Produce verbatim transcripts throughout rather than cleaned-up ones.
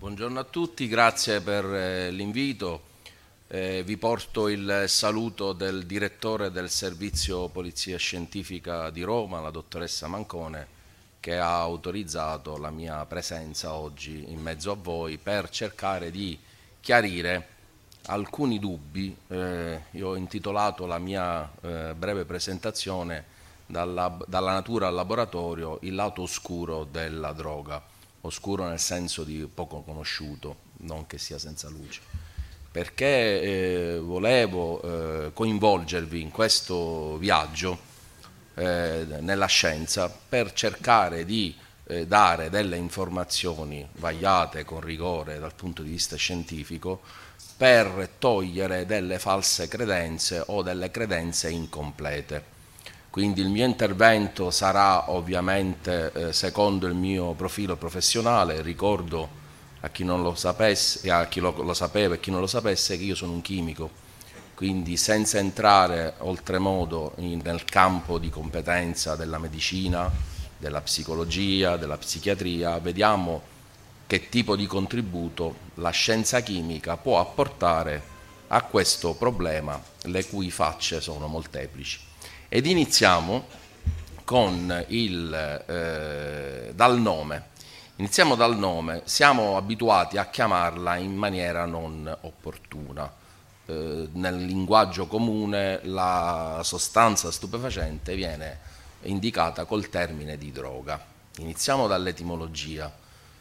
Buongiorno a tutti, grazie per eh, l'invito. Eh, vi porto il saluto del direttore del Servizio Polizia Scientifica di Roma, la dottoressa Mancone, che ha autorizzato la mia presenza oggi in mezzo a voi per cercare di chiarire alcuni dubbi. Eh, io ho intitolato la mia eh, breve presentazione dalla, dalla natura al laboratorio, il lato oscuro della droga. Oscuro nel senso di poco conosciuto, non che sia senza luce, perché eh, volevo eh, coinvolgervi in questo viaggio eh, nella scienza per cercare di eh, dare delle informazioni vagliate con rigore dal punto di vista scientifico per togliere delle false credenze o delle credenze incomplete. Quindi il mio intervento sarà ovviamente eh, secondo il mio profilo professionale. Ricordo a chi non lo sapesse, a chi lo, lo sapeva e chi non lo sapesse, che io sono un chimico, quindi senza entrare oltremodo in, nel campo di competenza della medicina, della psicologia, della psichiatria, vediamo che tipo di contributo la scienza chimica può apportare a questo problema, le cui facce sono molteplici. Ed iniziamo con il, eh, dal nome. Iniziamo dal nome. Siamo abituati a chiamarla in maniera non opportuna. Eh, nel linguaggio comune la sostanza stupefacente viene indicata col termine di droga. Iniziamo dall'etimologia.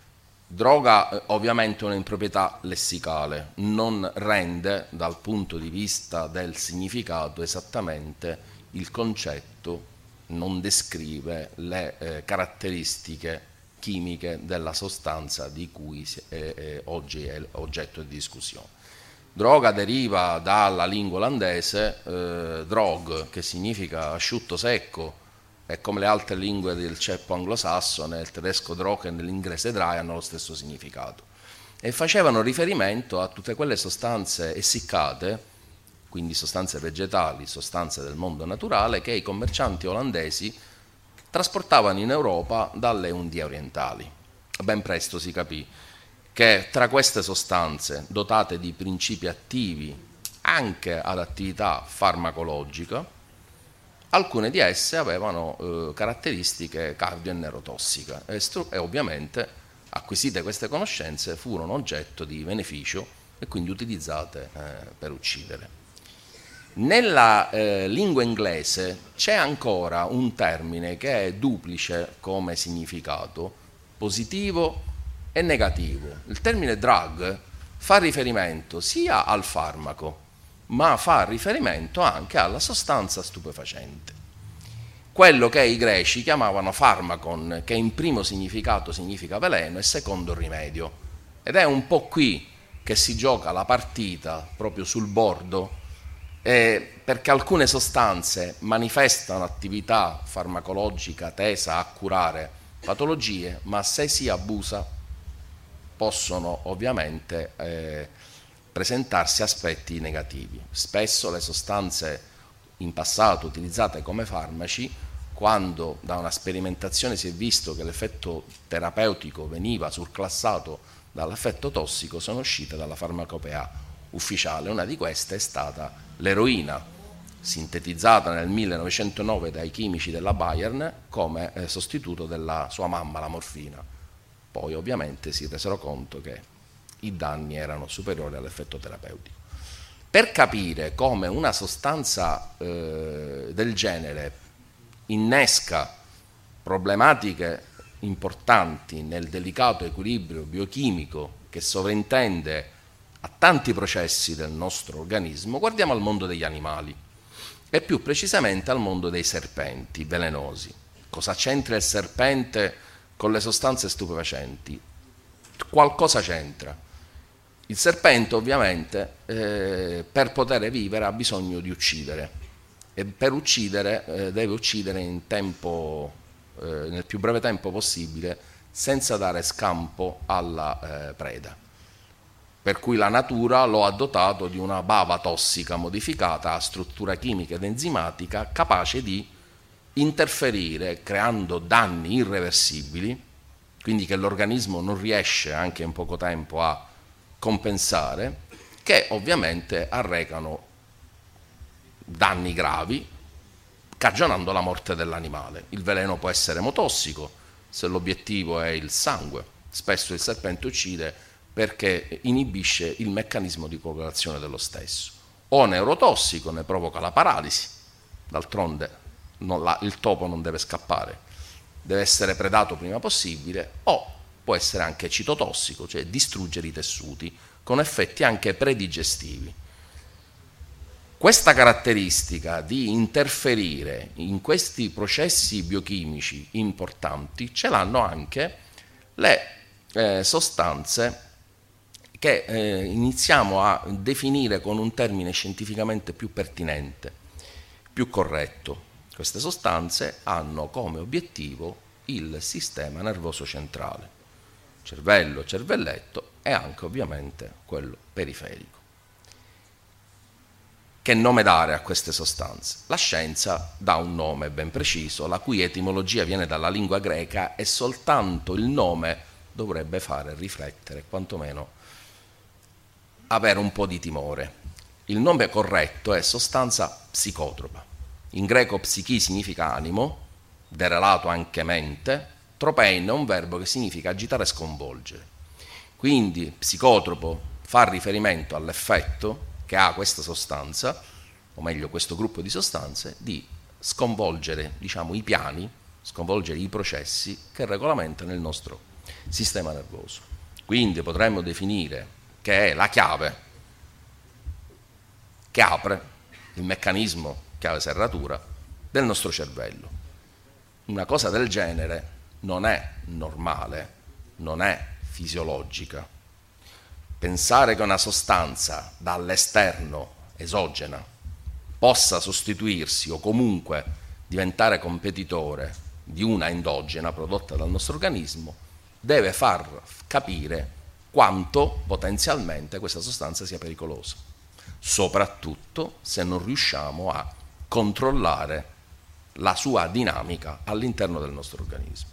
Droga eh, ovviamente è un'improprietà lessicale, non rende dal punto di vista del significato esattamente il concetto, non descrive le eh, caratteristiche chimiche della sostanza di cui eh, eh, oggi è oggetto di discussione. Droga deriva dalla lingua olandese, eh, drog, che significa asciutto secco, e come le altre lingue del ceppo anglosassone, il tedesco drogen e l'inglese dry hanno lo stesso significato. E facevano riferimento a tutte quelle sostanze essiccate, quindi sostanze vegetali, sostanze del mondo naturale, che i commercianti olandesi trasportavano in Europa dalle Indie orientali. Ben presto si capì che tra queste sostanze, dotate di principi attivi anche ad attività farmacologica, alcune di esse avevano eh, caratteristiche cardio e neurotossiche e, e ovviamente acquisite queste conoscenze furono oggetto di beneficio e quindi utilizzate eh, per uccidere. Nella eh, lingua inglese c'è ancora un termine che è duplice come significato, positivo e negativo. Il termine drug fa riferimento sia al farmaco, ma fa riferimento anche alla sostanza stupefacente. Quello che i greci chiamavano pharmakon, che in primo significato significa veleno e secondo rimedio. Ed è un po' qui che si gioca la partita, proprio sul bordo, Eh, perché alcune sostanze manifestano attività farmacologica tesa a curare patologie, ma se si abusa possono ovviamente eh, presentarsi aspetti negativi. Spesso le sostanze in passato utilizzate come farmaci, quando da una sperimentazione si è visto che l'effetto terapeutico veniva surclassato dall'effetto tossico, sono uscite dalla farmacopea ufficiale. Una di queste è stata l'eroina, sintetizzata nel millenovecentonove dai chimici della Bayern come eh, sostituto della sua mamma, la morfina. Poi ovviamente si resero conto che i danni erano superiori all'effetto terapeutico. Per capire come una sostanza eh, del genere innesca problematiche importanti nel delicato equilibrio biochimico che sovrintende a tanti processi del nostro organismo, guardiamo al mondo degli animali e più precisamente al mondo dei serpenti velenosi. Cosa c'entra il serpente con le sostanze stupefacenti? Qualcosa c'entra. Il serpente ovviamente eh, per poter vivere ha bisogno di uccidere e per uccidere eh, deve uccidere in tempo, eh, nel più breve tempo possibile, senza dare scampo alla eh, preda. Per cui la natura lo ha dotato di una bava tossica modificata a struttura chimica ed enzimatica capace di interferire creando danni irreversibili quindi che l'organismo non riesce anche in poco tempo a compensare, che ovviamente arrecano danni gravi, cagionando la morte dell'animale. Il veleno può essere emotossico, se l'obiettivo è il sangue. Spesso il serpente uccide perché inibisce il meccanismo di coagulazione dello stesso. O neurotossico, ne provoca la paralisi. D'altronde non la, il topo non deve scappare, deve essere predato prima possibile. O può essere anche citotossico, cioè distruggere i tessuti, con effetti anche predigestivi. Questa caratteristica di interferire in questi processi biochimici importanti ce l'hanno anche le eh, sostanze che eh, iniziamo a definire con un termine scientificamente più pertinente, più corretto. Queste sostanze hanno come obiettivo il sistema nervoso centrale, cervello, cervelletto e anche ovviamente quello periferico. Che nome dare a queste sostanze? La scienza dà un nome ben preciso, la cui etimologia viene dalla lingua greca e soltanto il nome dovrebbe fare riflettere, quantomeno avere un po' di timore. Il nome corretto è sostanza psicotropa. In greco psichi significa animo, derelato anche mente, tropein è un verbo che significa agitare e sconvolgere. Quindi psicotropo fa riferimento all'effetto che ha questa sostanza, o meglio questo gruppo di sostanze, di sconvolgere, diciamo, i piani, sconvolgere i processi che regolamentano il nostro sistema nervoso. Quindi potremmo definire che è la chiave che apre il meccanismo chiave-serratura del nostro cervello. Una cosa del genere non è normale, non è fisiologica. Pensare che una sostanza dall'esterno, esogena, possa sostituirsi o comunque diventare competitore di una endogena prodotta dal nostro organismo deve far capire quanto potenzialmente questa sostanza sia pericolosa, soprattutto se non riusciamo a controllare la sua dinamica all'interno del nostro organismo.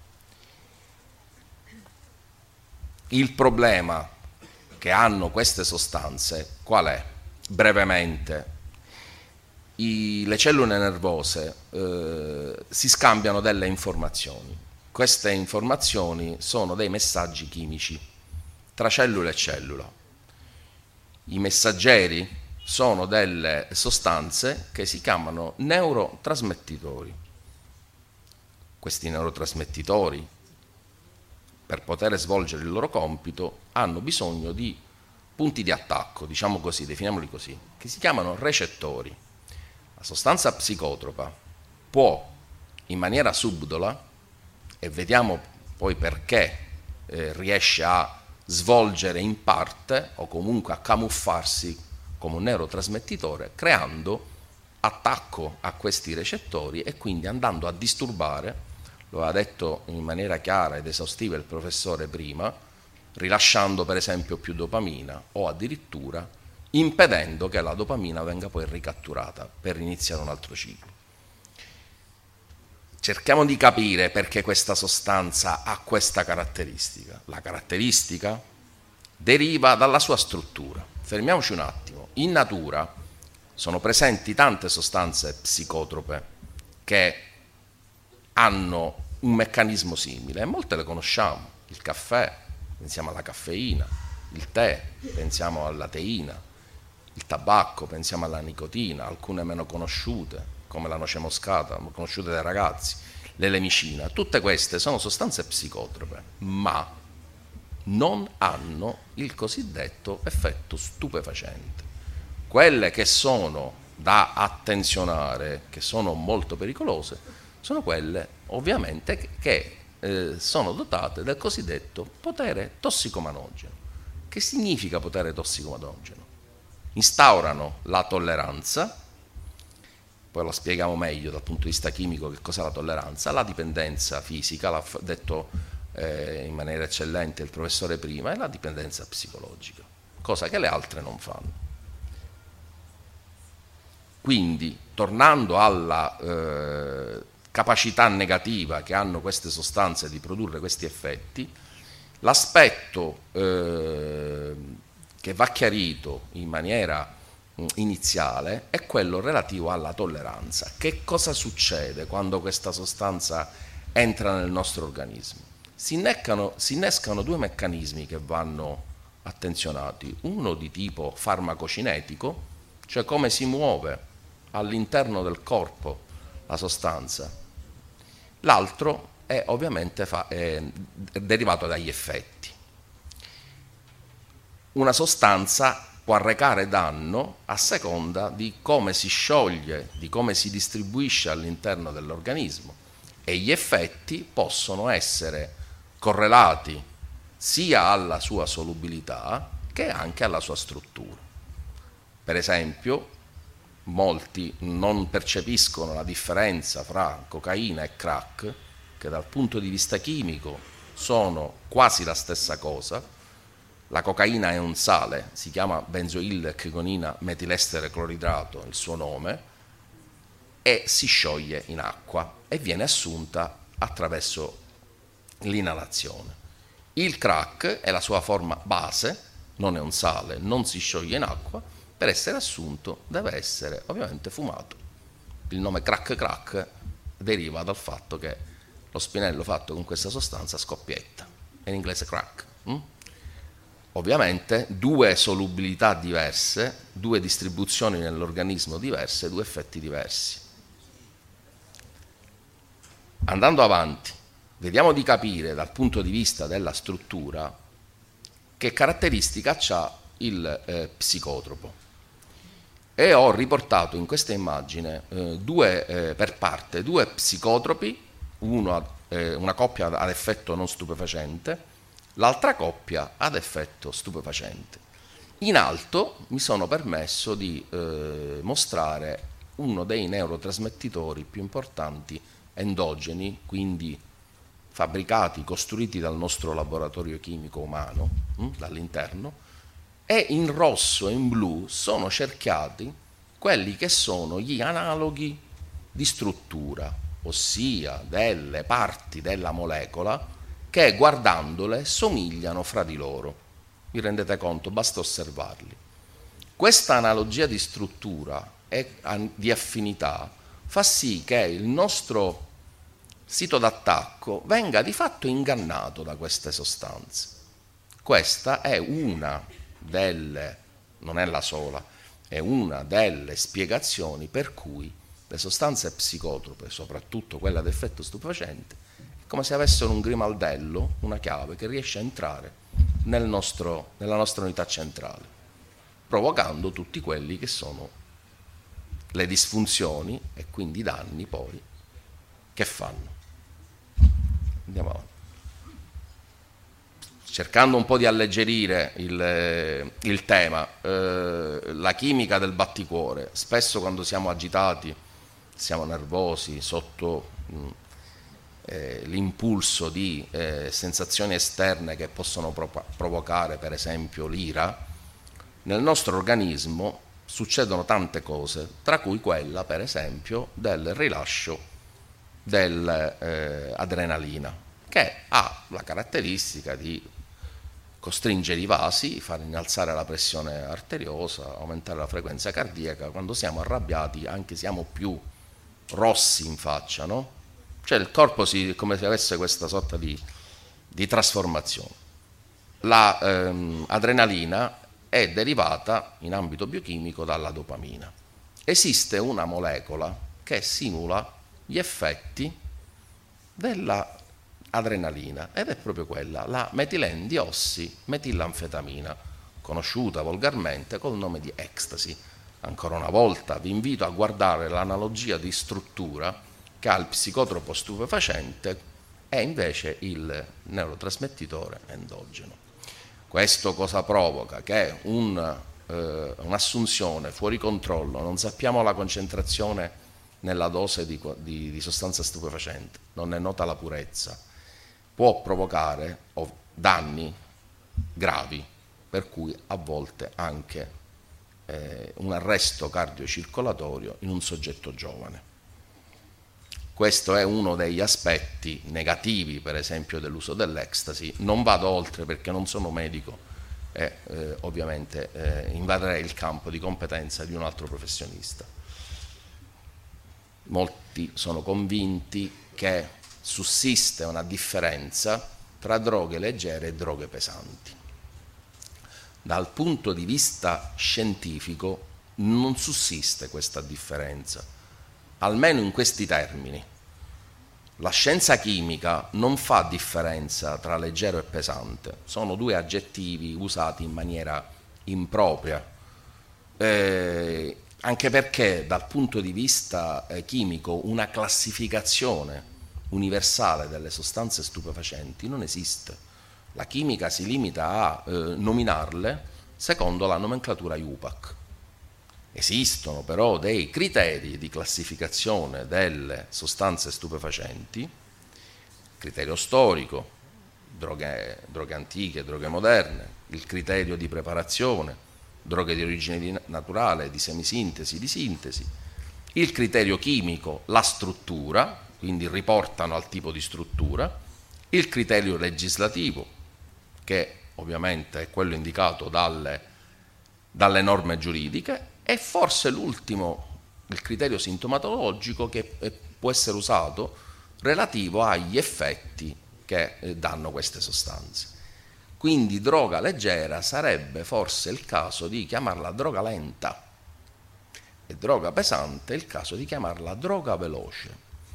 Il problema che hanno queste sostanze qual è? Brevemente, i, le cellule nervose eh, si scambiano delle informazioni. Queste informazioni sono dei messaggi chimici tra cellula e cellula. I messaggeri sono delle sostanze che si chiamano neurotrasmettitori. Questi neurotrasmettitori, per poter svolgere il loro compito, hanno bisogno di punti di attacco, diciamo così, definiamoli così, che si chiamano recettori. La sostanza psicotropa può, in maniera subdola, e vediamo poi perché eh, riesce a svolgere in parte o comunque a camuffarsi come un neurotrasmettitore, creando attacco a questi recettori e quindi andando a disturbare, lo aveva detto in maniera chiara ed esaustiva il professore prima, rilasciando per esempio più dopamina o addirittura impedendo che la dopamina venga poi ricatturata per iniziare un altro ciclo. Cerchiamo di capire perché questa sostanza ha questa caratteristica. La caratteristica deriva dalla sua struttura. Fermiamoci un attimo. In natura sono presenti tante sostanze psicotrope che hanno un meccanismo simile e molte le conosciamo. Il caffè, pensiamo alla caffeina, il tè, pensiamo alla teina, il tabacco, pensiamo alla nicotina, alcune meno conosciute, come la noce moscata, conosciute dai ragazzi, l'elemicina. Tutte queste sono sostanze psicotrope, ma non hanno il cosiddetto effetto stupefacente. Quelle che sono da attenzionare, che sono molto pericolose, sono quelle ovviamente che, che eh, sono dotate del cosiddetto potere tossicomanogeno. Che significa potere tossicomanogeno? Instaurano la tolleranza, poi lo spieghiamo meglio dal punto di vista chimico che cos'è la tolleranza, la dipendenza fisica, l'ha detto eh, in maniera eccellente il professore prima, e la dipendenza psicologica, cosa che le altre non fanno. Quindi, tornando alla eh, capacità negativa che hanno queste sostanze di produrre questi effetti. L'aspetto eh, che va chiarito in maniera mh, iniziale è quello relativo alla tolleranza. Che cosa succede quando questa sostanza entra nel nostro organismo? Si innescano, si innescano due meccanismi che vanno attenzionati, uno di tipo farmacocinetico, cioè come si muove all'interno del corpo la sostanza, l'altro è ovviamente fa, è derivato dagli effetti. Una sostanza può arrecare danno a seconda di come si scioglie, di come si distribuisce all'interno dell'organismo, e gli effetti possono essere correlati sia alla sua solubilità che anche alla sua struttura. Per esempio, molti non percepiscono la differenza fra cocaina e crack, che dal punto di vista chimico sono quasi la stessa cosa. La cocaina è un sale, si chiama benzoil-trigonina metilestere cloridrato, il suo nome, e si scioglie in acqua e viene assunta attraverso l'inalazione. Il crack è la sua forma base, non è un sale, non si scioglie in acqua, per essere assunto deve essere ovviamente fumato. Il nome crack crack deriva dal fatto che lo spinello fatto con questa sostanza scoppietta, è in inglese crack. Hm? Ovviamente due solubilità diverse, due distribuzioni nell'organismo diverse, due effetti diversi. Andando avanti, vediamo di capire dal punto di vista della struttura che caratteristica ha il eh, psicotropo. E ho riportato in questa immagine eh, due, eh, per parte due psicotropi, uno, eh, una coppia ad effetto non stupefacente, l'altra coppia ad effetto stupefacente. In alto mi sono permesso di eh, mostrare uno dei neurotrasmettitori più importanti endogeni, quindi fabbricati, costruiti dal nostro laboratorio chimico umano, hm, dall'interno, e in rosso e in blu sono cerchiati quelli che sono gli analoghi di struttura, ossia delle parti della molecola che guardandole somigliano fra di loro. Vi rendete conto? Basta osservarli. Questa analogia di struttura e di affinità fa sì che il nostro sito d'attacco venga di fatto ingannato da queste sostanze. Questa è una delle, non è la sola, è una delle spiegazioni per cui le sostanze psicotrope, soprattutto quelle ad effetto stupefacente, è come se avessero un grimaldello, una chiave che riesce a entrare nel nostro, nella nostra unità centrale, provocando tutti quelli che sono le disfunzioni e quindi i danni poi che fanno. Andiamo avanti. Cercando un po' di alleggerire il, il tema, eh, la chimica del batticuore, spesso quando siamo agitati, siamo nervosi, sotto mh, eh, l'impulso di eh, sensazioni esterne che possono pro- provocare per esempio l'ira, nel nostro organismo succedono tante cose, tra cui quella per esempio del rilascio dell'adrenalina, eh, che ha la caratteristica di costringere i vasi, far innalzare la pressione arteriosa, aumentare la frequenza cardiaca. Quando siamo arrabbiati anche siamo più rossi in faccia, no? Cioè il corpo si, come se avesse questa sorta di, di trasformazione. La ehm, adrenalina è derivata in ambito biochimico dalla dopamina. Esiste una molecola che simula gli effetti della adrenalina ed è proprio quella, la metilendiossimetillanfetamina, conosciuta volgarmente col nome di ecstasy. Ancora una volta vi invito a guardare l'analogia di struttura che ha il psicotropo stupefacente e invece il neurotrasmettitore endogeno. Questo cosa provoca? Che un, eh, un'assunzione fuori controllo, non sappiamo la concentrazione nella dose di, di, di sostanza stupefacente, non è nota la purezza, può provocare danni gravi, per cui a volte anche eh, un arresto cardiocircolatorio in un soggetto giovane. questo è uno degli aspetti negativi, per esempio, dell'uso dell'ecstasy. Non vado oltre perché non sono medico e eh, ovviamente eh, invaderei il campo di competenza di un altro professionista. Molti sono convinti che sussiste una differenza tra droghe leggere e droghe pesanti. Dal punto di vista scientifico non sussiste questa differenza, almeno in questi termini. La scienza chimica non fa differenza tra leggero e pesante, sono due aggettivi usati in maniera impropria, eh, anche perché dal punto di vista eh, chimico una classificazione universale delle sostanze stupefacenti non esiste. La chimica si limita a eh, nominarle secondo la nomenclatura I U P A C. Esistono però dei criteri di classificazione delle sostanze stupefacenti, criterio storico, droghe, droghe antiche, droghe moderne, il criterio di preparazione, droghe di origine di naturale, di semisintesi, di sintesi, il criterio chimico, la struttura, quindi riportano al tipo di struttura, il criterio legislativo, che ovviamente è quello indicato dalle, dalle norme giuridiche, e forse l'ultimo, il criterio sintomatologico, che può essere usato relativo agli effetti che danno queste sostanze. Quindi droga leggera sarebbe forse il caso di chiamarla droga lenta e droga pesante è il caso di chiamarla droga veloce,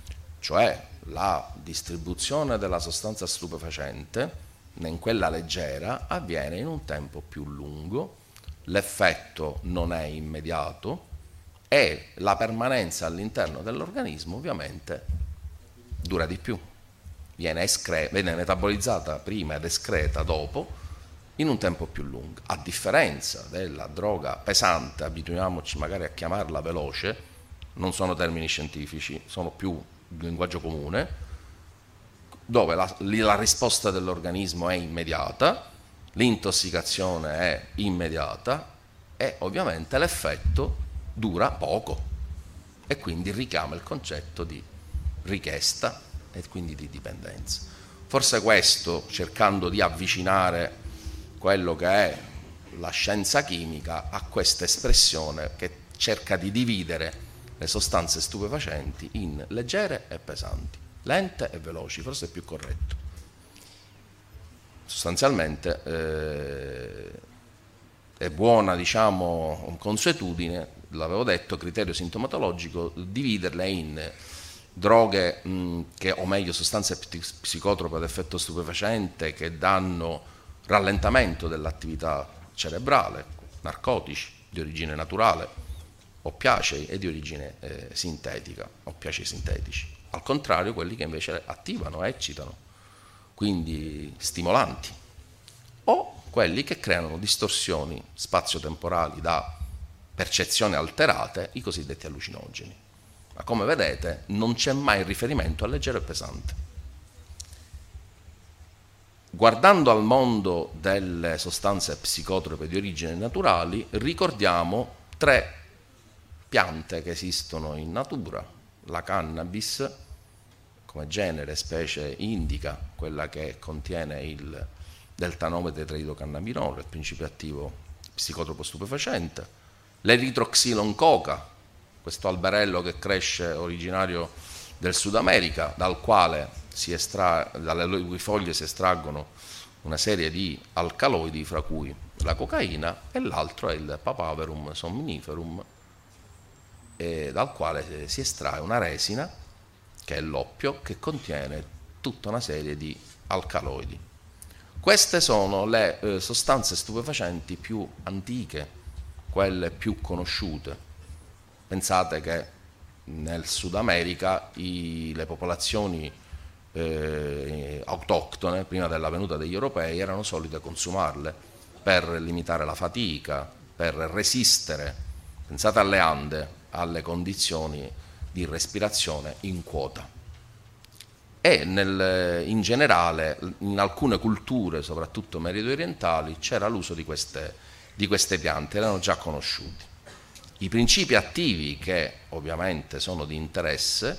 cioè la distribuzione della sostanza stupefacente in quella leggera avviene in un tempo più lungo, l'effetto non è immediato e la permanenza all'interno dell'organismo ovviamente dura di più, viene, escre- viene metabolizzata prima ed escreta dopo in un tempo più lungo. A differenza della droga pesante, abituiamoci magari a chiamarla veloce, non sono termini scientifici, sono più linguaggio comune, dove la, la risposta dell'organismo è immediata, l'intossicazione è immediata e ovviamente l'effetto dura poco e quindi richiama il concetto di richiesta e quindi di dipendenza. Forse questo, cercando di avvicinare quello che è la scienza chimica a questa espressione che cerca di dividere le sostanze stupefacenti in leggere e pesanti, lente e veloci, forse è più corretto. Sostanzialmente eh, è buona, diciamo, consuetudine, l'avevo detto, criterio sintomatologico, dividerle in droghe, mh, che, o meglio sostanze psicotrope ad effetto stupefacente che danno rallentamento dell'attività cerebrale, narcotici di origine naturale, oppiacei e di origine eh, sintetica, oppiacei sintetici. Al contrario, quelli che invece attivano, eccitano, quindi stimolanti, o quelli che creano distorsioni spazio-temporali da percezioni alterate, i cosiddetti allucinogeni. Ma come vedete non c'è mai riferimento a leggero e pesante. Guardando al mondo delle sostanze psicotrope di origine naturali, ricordiamo tre piante che esistono in natura: la cannabis come genere, specie indica, quella che contiene il delta-nove tetraidrocannabinolo, il principio attivo psicotropo stupefacente, l'eritroxilon coca, questo alberello che cresce originario del Sud America, dal quale si estrae, dalle cui foglie si estraggono una serie di alcaloidi, fra cui la cocaina, e l'altro è il Papaverum somniferum, e dal quale si estrae una resina, che è l'oppio, che contiene tutta una serie di alcaloidi. Queste sono le eh, sostanze stupefacenti più antiche, quelle più conosciute. Pensate che nel Sud America i, le popolazioni eh, autoctone, prima della venuta degli europei, erano solite consumarle per limitare la fatica, per resistere, pensate alle Ande, alle condizioni di respirazione in quota. E nel, in generale in alcune culture, soprattutto meridorientali, c'era l'uso di queste, di queste piante, erano già conosciuti. I principi attivi, che ovviamente sono di interesse,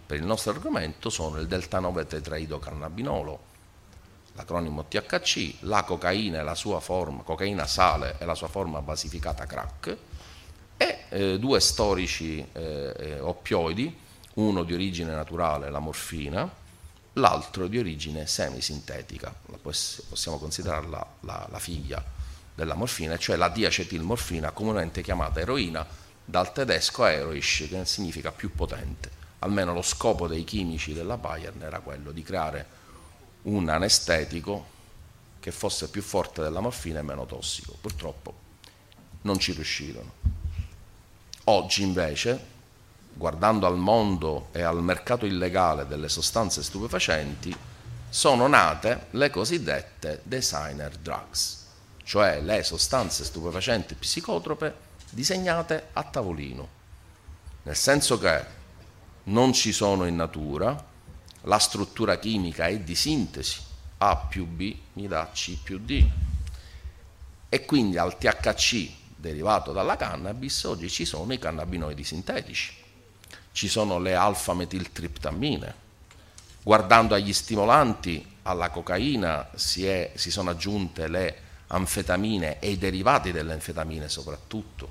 per il nostro argomento sono il delta nove tetraidrocannabinolo, l'acronimo T H C, la cocaina e la sua forma, cocaina sale e la sua forma basificata crack, e eh, due storici eh, oppioidi, uno di origine naturale, la morfina, l'altro di origine semisintetica, possiamo considerarla la, la figlia della morfina, cioè la diacetilmorfina, comunemente chiamata eroina, dal tedesco Eroisch, che significa più potente. Almeno lo scopo dei chimici della Bayern era quello di creare un anestetico che fosse più forte della morfina e meno tossico. Purtroppo non ci riuscirono. Oggi invece, guardando al mondo e al mercato illegale delle sostanze stupefacenti, sono nate le cosiddette designer drugs, cioè le sostanze stupefacenti psicotrope disegnate a tavolino, nel senso che non ci sono in natura, la struttura chimica è di sintesi, A più B mi dà C più D, e quindi al T H C derivato dalla cannabis oggi ci sono i cannabinoidi sintetici, ci sono le alfa-metiltriptammine. Guardando agli stimolanti, alla cocaina si, è, si sono aggiunte le anfetamine e i derivati delle anfetamine soprattutto,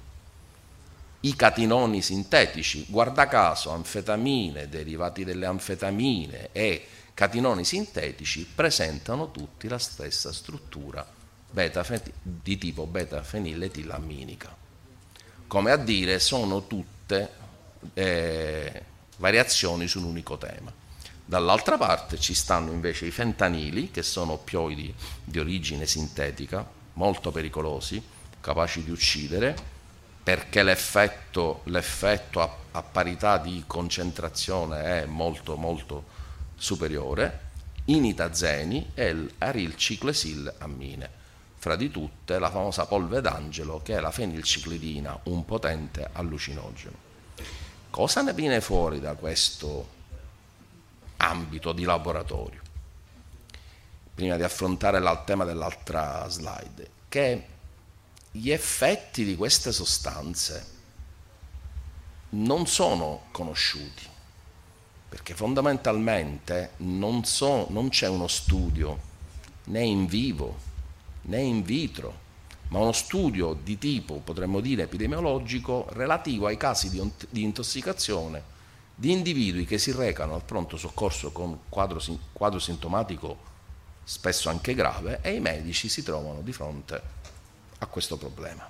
i catinoni sintetici, guarda caso anfetamine, derivati delle anfetamine e catinoni sintetici presentano tutti la stessa struttura beta di tipo beta-feniletilamminica, come a dire sono tutte eh, variazioni su un unico tema. Dall'altra parte ci stanno invece i fentanili, che sono oppioidi di origine sintetica, molto pericolosi, capaci di uccidere, perché l'effetto, l'effetto a, a parità di concentrazione è molto molto superiore, i nitazeni e l'arilciclesilammine, fra di tutte la famosa polve d'angelo che è la fenilciclidina, un potente allucinogeno. Cosa ne viene fuori da questo ambito di laboratorio? Prima di affrontare il tema dell'altra slide, che gli effetti di queste sostanze non sono conosciuti, perché fondamentalmente non, so, non c'è uno studio né in vivo né in vitro, ma uno studio di tipo, potremmo dire, epidemiologico relativo ai casi di, di intossicazione di individui che si recano al pronto soccorso con quadro, quadro sintomatico spesso anche grave, e i medici si trovano di fronte a questo problema.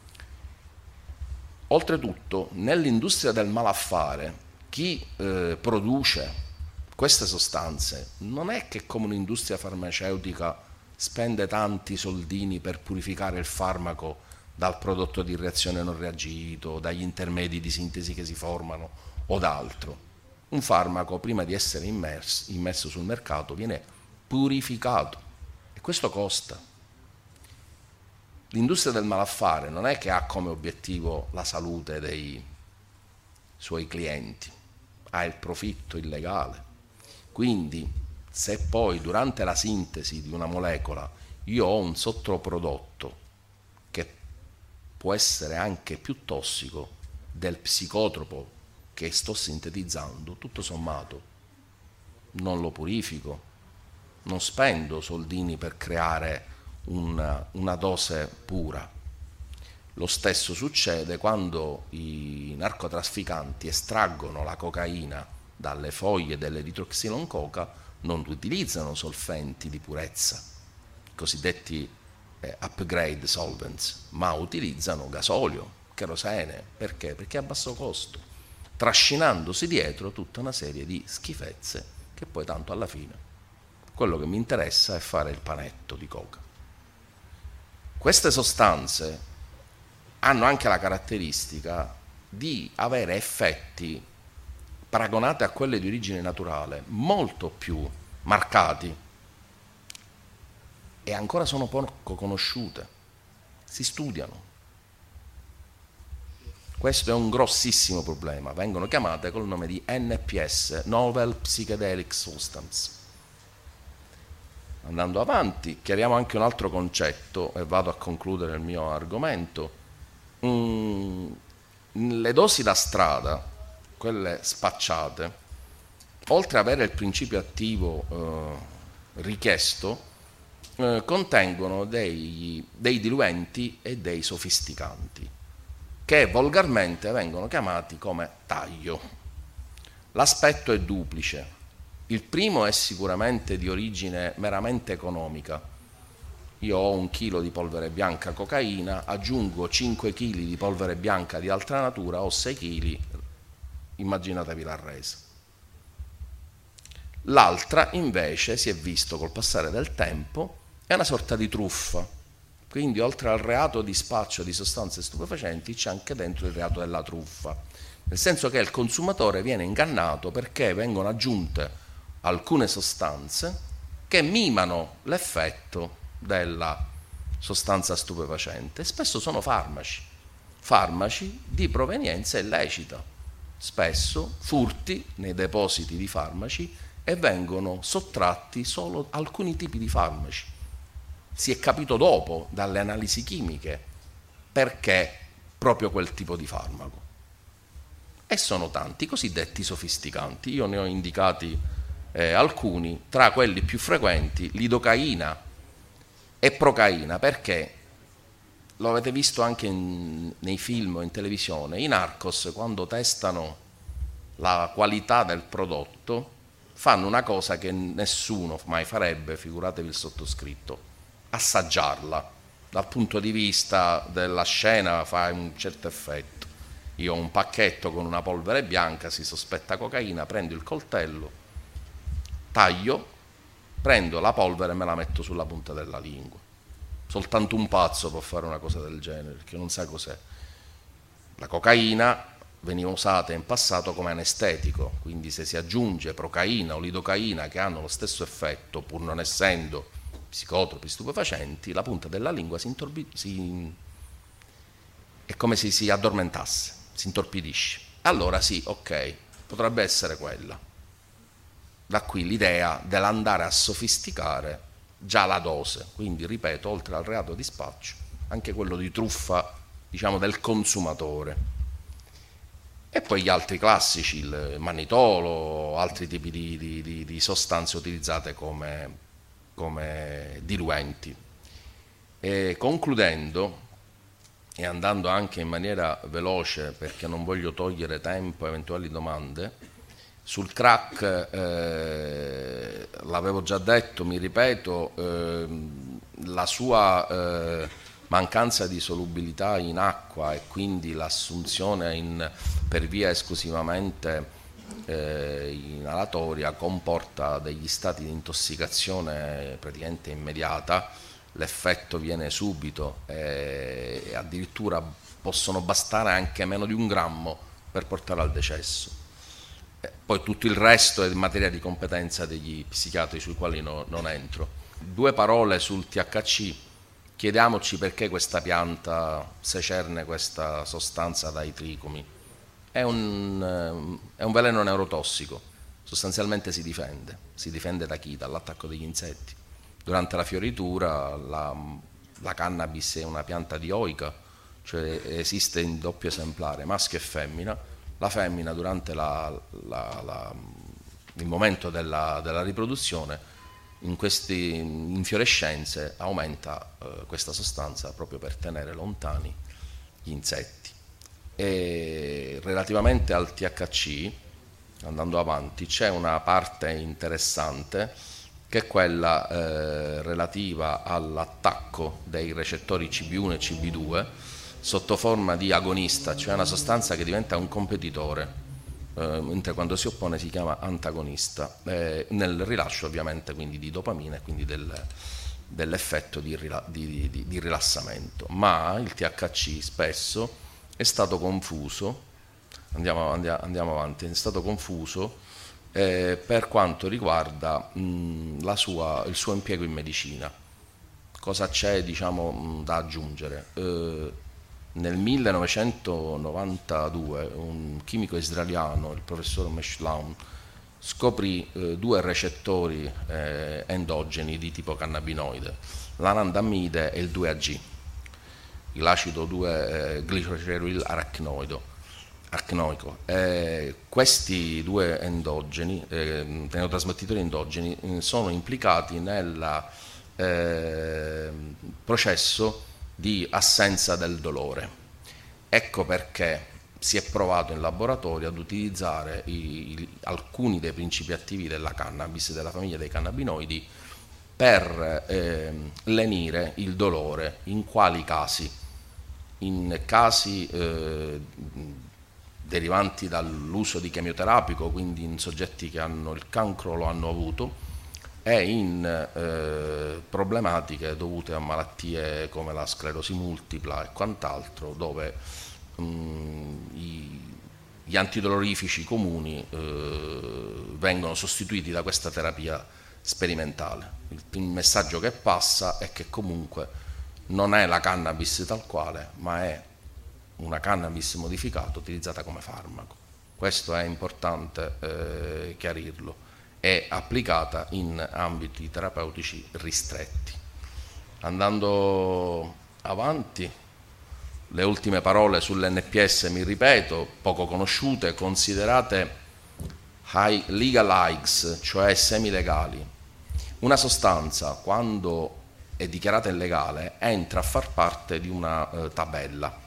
Oltretutto, nell'industria del malaffare, chi eh, produce queste sostanze non è che come un'industria farmaceutica spende tanti soldini per purificare il farmaco dal prodotto di reazione non reagito, dagli intermedi di sintesi che si formano o da altro. Un farmaco, prima di essere immerso, immesso sul mercato, viene purificato e questo costa. L'industria del malaffare non è che ha come obiettivo la salute dei suoi clienti, ha il profitto illegale. Quindi, se poi durante la sintesi di una molecola io ho un sottoprodotto che può essere anche più tossico del psicotropo che sto sintetizzando, tutto sommato non lo purifico, non spendo soldini per creare Una, una dose pura. Lo stesso succede quando i narcotrafficanti estraggono la cocaina dalle foglie dell'eritroxiloncoca, non utilizzano solventi di purezza, cosiddetti eh, upgrade solvents, ma utilizzano gasolio, cherosene. Perché? Perché è a basso costo, trascinandosi dietro tutta una serie di schifezze che poi tanto alla fine quello che mi interessa è fare il panetto di coca. Queste sostanze hanno anche la caratteristica di avere effetti, paragonati a quelle di origine naturale, molto più marcati e ancora sono poco conosciute, si studiano. Questo è un grossissimo problema, vengono chiamate col nome di N P S, Novel Psychedelic Substance. Andando avanti, chiariamo anche un altro concetto e vado a concludere il mio argomento. Mm, le dosi da strada, quelle spacciate, oltre ad avere il principio attivo eh, richiesto, eh, contengono dei, dei diluenti e dei sofisticanti, che volgarmente vengono chiamati come taglio. L'aspetto è duplice. Il primo è sicuramente di origine meramente economica. Io ho un chilo di polvere bianca cocaina, aggiungo cinque chili di polvere bianca di altra natura, ho sei chili, immaginatevi la resa. L'altra invece si è visto col passare del tempo è una sorta di truffa, quindi oltre al reato di spaccio di sostanze stupefacenti c'è anche dentro il reato della truffa, nel senso che il consumatore viene ingannato perché vengono aggiunte alcune sostanze che mimano l'effetto della sostanza stupefacente. Spesso sono farmaci, farmaci di provenienza illecita, spesso furti nei depositi di farmaci e vengono sottratti solo alcuni tipi di farmaci. Si è capito dopo dalle analisi chimiche perché proprio quel tipo di farmaco. E sono tanti, i cosiddetti sofisticanti. Io ne ho indicati eh, alcuni, tra quelli più frequenti, lidocaina e procaina, perché lo avete visto anche in, nei film o in televisione, i narcos quando testano la qualità del prodotto fanno una cosa che nessuno mai farebbe, figuratevi il sottoscritto, assaggiarla. Dal punto di vista della scena fa un certo effetto. Io ho un pacchetto con una polvere bianca, si sospetta cocaina, prendo il coltello, taglio, prendo la polvere e me la metto sulla punta della lingua. Soltanto un pazzo può fare una cosa del genere, perché non sa cos'è. La cocaina veniva usata in passato come anestetico, quindi se si aggiunge procaina o lidocaina che hanno lo stesso effetto, pur non essendo psicotropi stupefacenti, la punta della lingua si intorbi- si... è come se si addormentasse, si intorpidisce. Allora sì, ok, potrebbe essere quella. Da qui l'idea dell'andare a sofisticare già la dose, quindi ripeto, oltre al reato di spaccio, anche quello di truffa, diciamo, del consumatore. E poi gli altri classici, il mannitolo, altri tipi di, di, di, di sostanze utilizzate come, come diluenti. E concludendo, e andando anche in maniera veloce perché non voglio togliere tempo a eventuali domande, sul crack eh, l'avevo già detto, mi ripeto, eh, la sua eh, mancanza di solubilità in acqua e quindi l'assunzione in, per via esclusivamente eh, inalatoria comporta degli stati di intossicazione praticamente immediata, l'effetto viene subito e addirittura possono bastare anche meno di un grammo per portare al decesso. Poi tutto il resto è in materia di competenza degli psichiatri sui quali no, non entro. Due parole sul T H C. Chiediamoci perché questa pianta secerne questa sostanza dai tricomi. È un, è un veleno neurotossico, sostanzialmente si difende. Si difende da chi? Dall'attacco degli insetti. Durante la fioritura la, la cannabis è una pianta dioica, cioè esiste in doppio esemplare, maschio e femmina. La femmina durante la, la, la, il momento della, della riproduzione in queste infiorescenze aumenta eh, questa sostanza proprio per tenere lontani gli insetti. E relativamente al T H C, andando avanti, c'è una parte interessante che è quella eh, relativa all'attacco dei recettori C B uno e C B due sotto forma di agonista, cioè una sostanza che diventa un competitore, eh, mentre quando si oppone si chiama antagonista, eh, nel rilascio ovviamente quindi di dopamina e quindi del, dell'effetto di, di, di, di rilassamento. Ma il T H C spesso è stato confuso, andiamo, andiamo, andiamo avanti, è stato confuso eh, per quanto riguarda mh, la sua, il suo impiego in medicina. Cosa c'è, diciamo, mh, da aggiungere? Eh, Nel millenovecentonovantadue un chimico israeliano, il professor Meshlaun, scoprì eh, due recettori eh, endogeni di tipo cannabinoide, l'anandamide e il due A G, l'acido due gliceryl arachnoido. archenoico. Eh, questi due endogeni, eh, neurotrasmettitori endogeni, eh, sono implicati nel eh, processo di assenza del dolore. Ecco perché si è provato in laboratorio ad utilizzare i, i, alcuni dei principi attivi della cannabis, della famiglia dei cannabinoidi, per eh, lenire il dolore. In quali casi? In casi eh, derivanti dall'uso di chemioterapico, quindi in soggetti che hanno il cancro o lo hanno avuto, e in eh, problematiche dovute a malattie come la sclerosi multipla e quant'altro, dove mh, i, gli antidolorifici comuni eh, vengono sostituiti da questa terapia sperimentale. Il, il messaggio che passa è che comunque non è la cannabis tal quale, ma è una cannabis modificata utilizzata come farmaco. Questo è importante eh, chiarirlo. È applicata in ambiti terapeutici ristretti. Andando avanti, le ultime parole sull'N P S, mi ripeto, poco conosciute, considerate high legal highs, cioè semilegali. Una sostanza, quando è dichiarata illegale, entra a far parte di una eh, tabella.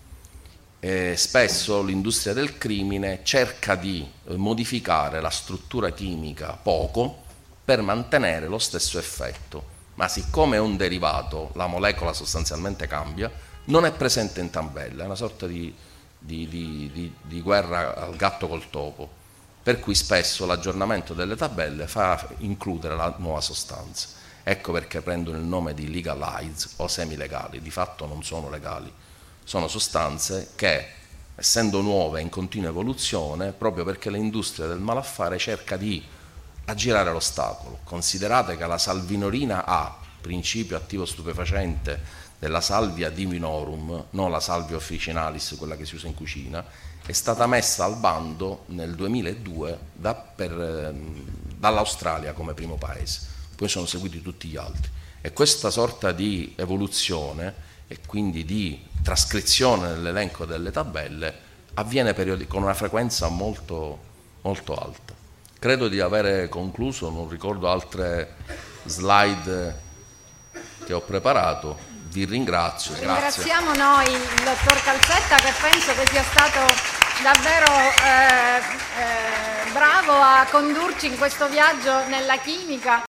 Eh, spesso l'industria del crimine cerca di eh, modificare la struttura chimica poco per mantenere lo stesso effetto, ma siccome è un derivato, la molecola sostanzialmente cambia, non è presente in tabella, è una sorta di, di, di, di, di guerra al gatto col topo, per cui spesso l'aggiornamento delle tabelle fa includere la nuova sostanza. Ecco perché prendono il nome di legalized o semilegali, di fatto non sono legali. Sono sostanze che, essendo nuove in continua evoluzione, proprio perché l'industria del malaffare cerca di aggirare l'ostacolo. Considerate che la salvinorina A, principio attivo stupefacente della salvia divinorum, non la salvia officinalis, quella che si usa in cucina, è stata messa al bando nel duemiladue da, per, dall'Australia come primo paese, poi sono seguiti tutti gli altri. E questa sorta di evoluzione e quindi di trascrizione nell'elenco delle tabelle avviene con una frequenza molto, molto alta. Credo di avere concluso, non ricordo altre slide che ho preparato. Vi ringrazio. Ringraziamo noi il dottor Calzetta, che penso che sia stato davvero eh, eh, bravo a condurci in questo viaggio nella chimica.